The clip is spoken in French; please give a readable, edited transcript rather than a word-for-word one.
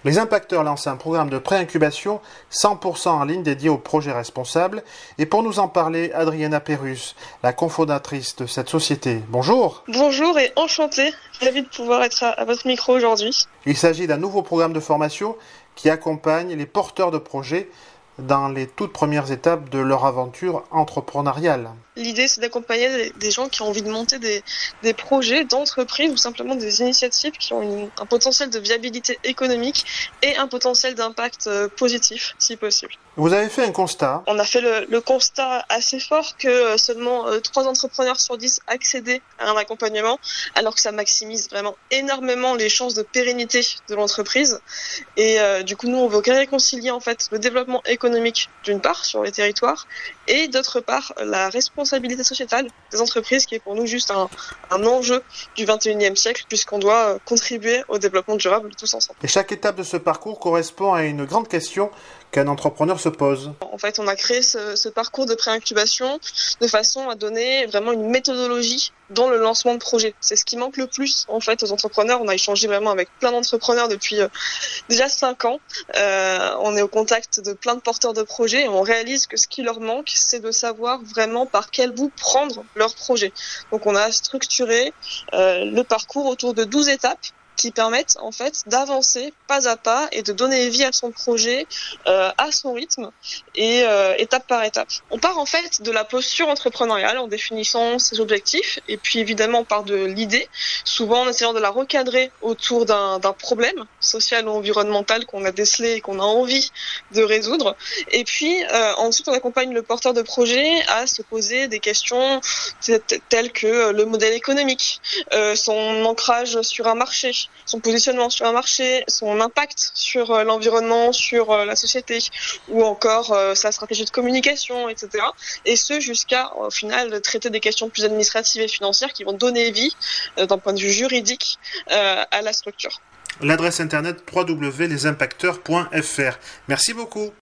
Les impacteurs lancent un programme de pré-incubation 100% en ligne dédié aux projets responsables. Et pour nous en parler, Adriana Perrus, la cofondatrice de cette société. Bonjour. Bonjour et enchantée. Ravie de pouvoir être à votre micro aujourd'hui. Il s'agit d'un nouveau programme de formation qui accompagne les porteurs de projets dans les toutes premières étapes de leur aventure entrepreneuriale. L'idée, c'est d'accompagner des gens qui ont envie de monter des projets d'entreprise ou simplement des initiatives qui ont un potentiel de viabilité économique et un potentiel d'impact positif, si possible. Vous avez fait un constat. On a fait le constat assez fort que seulement 3 entrepreneurs sur 10 accédaient à un accompagnement, alors que ça maximise vraiment énormément les chances de pérennité de l'entreprise. Et du coup, nous, on veut réconcilier en fait le développement économique d'une part sur les territoires et d'autre part la responsabilité sociétale des entreprises qui est pour nous juste un enjeu du 21e siècle puisqu'on doit contribuer au développement durable tous ensemble. Et chaque étape de ce parcours correspond à une grande question qu'un entrepreneur se pose. En fait, on a créé ce parcours de pré-incubation de façon à donner vraiment une méthodologie dans le lancement de projet. C'est ce qui manque le plus en fait aux entrepreneurs. On a échangé vraiment avec plein d'entrepreneurs depuis déjà 5 ans. On est au contact de plein de porteurs de projets et on réalise que ce qui leur manque, c'est de savoir vraiment par quel bout prendre leur projet. Donc on a structuré le parcours autour de 12 étapes qui permettent en fait d'avancer pas à pas et de donner vie à son projet à son rythme et étape par étape. On part en fait de la posture entrepreneuriale en définissant ses objectifs et puis évidemment on part de l'idée, souvent en essayant de la recadrer autour d'un problème social ou environnemental qu'on a décelé et qu'on a envie de résoudre. Et puis ensuite on accompagne le porteur de projet à se poser des questions telles que le modèle économique, son ancrage sur un marché, son positionnement sur un marché, son impact sur l'environnement, sur la société, ou encore sa stratégie de communication, etc. Et ce, jusqu'à, au final, traiter des questions plus administratives et financières qui vont donner vie, d'un point de vue juridique, à la structure. L'adresse internet www.lesimpacteurs.fr. Merci beaucoup.